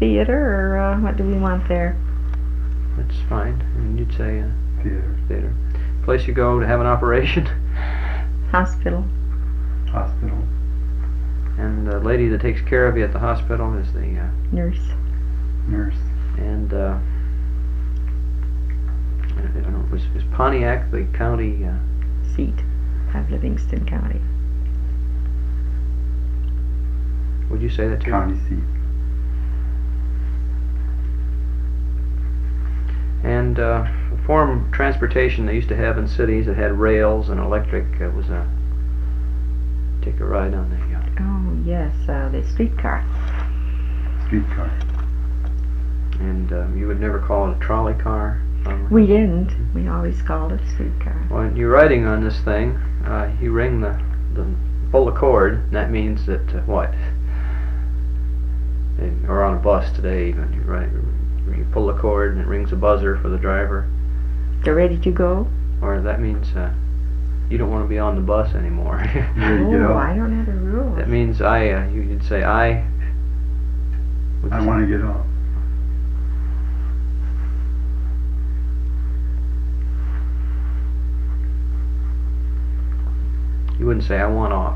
theater, or what do we want there? That's fine. And you'd say Theater. theater. Place you go to have an operation. Hospital. Hospital. And the lady that takes care of you at the hospital is the Nurse. Nurse. and I don't know. Was Pontiac the county? Seat of Livingston County. Would you say that too? County seat. And the form of transportation they used to have in cities that had rails and electric was take a ride on the Oh yes, the streetcar. Streetcar. and you would never call it a trolley car. We didn't. We always called it streetcar. When you're riding on this thing, you ring the pull the cord, and that means that what? Or on a bus today, even you pull the cord and it rings a buzzer for the driver. They're ready to go? Or that means you don't want to be on the bus anymore. There you go. I don't have the rules. That means you'd say I. I want to get off. You wouldn't say I want off.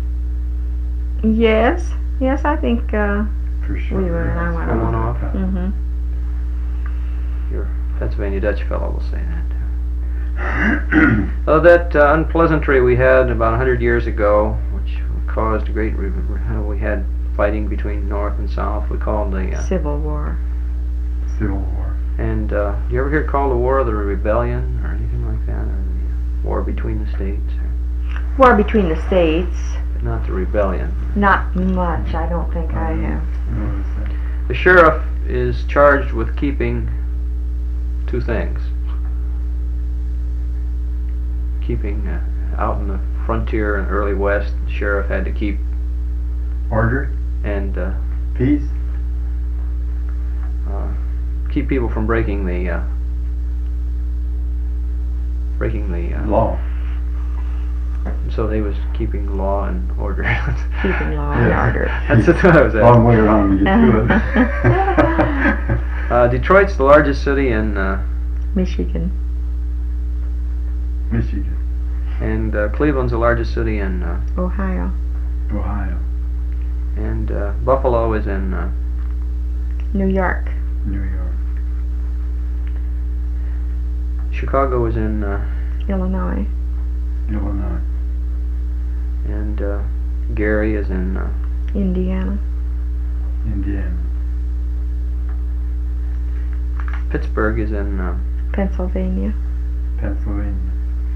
Yes, I think For sure. we would. I want I want off. Mm-hmm. Your Pennsylvania Dutch fellow will say that. Oh, that unpleasantry we had about 100 years ago, which caused a great. We had fighting between North and South. We called the Civil War. Civil War. And you ever hear it called the War of the Rebellion or anything like that, or the War between the States, War between the states. but not the rebellion. Not much. I don't think I have. Notice that. The sheriff is charged with keeping two things. Keeping out in the frontier and early west, the sheriff had to keep Order. and Peace. keep people from breaking the Law. So they was keeping law and order. Keeping law and Yeah. order. That's what I was Long at. way around to get to it. Detroit's the largest city in Michigan. Michigan. and Cleveland's the largest city in Ohio. Ohio. and Buffalo is in New York. New York. Chicago is in Illinois. Illinois. and Gary is in Indiana. Indiana. Pittsburgh is in Pennsylvania. Pennsylvania.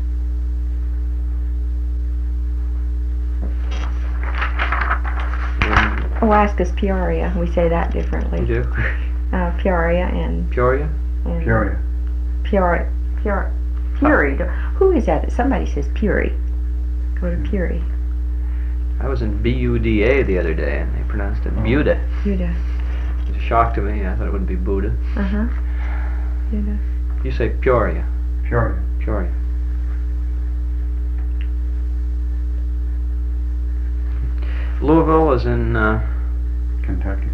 Alaska's Peoria. We say that differently. you do Peoria and Peoria. Peoria. Peoria. Peoria. Who is that? Somebody says Peoria. Go to Peoria. I was in Buda the other day, and they pronounced it Oh. Buda. Buda. It was a shock to me. I thought it would be Buddha. Uh-huh. Buda. You say Peoria. Peoria. Peoria. Louisville is in Kentucky.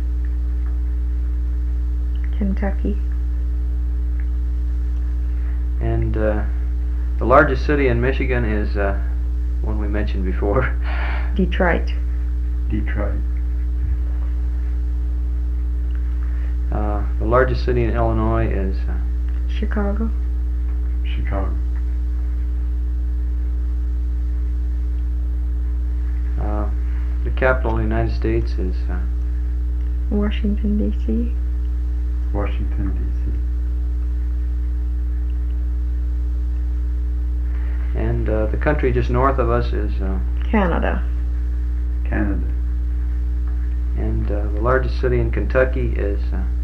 Kentucky. and the largest city in Michigan is one we mentioned before. Detroit. Detroit. The largest city in Illinois is Chicago. Chicago. the capital of the United States is Washington, D.C. Washington, D.C. and the country just north of us is Canada. Canada. and the largest city in Kentucky is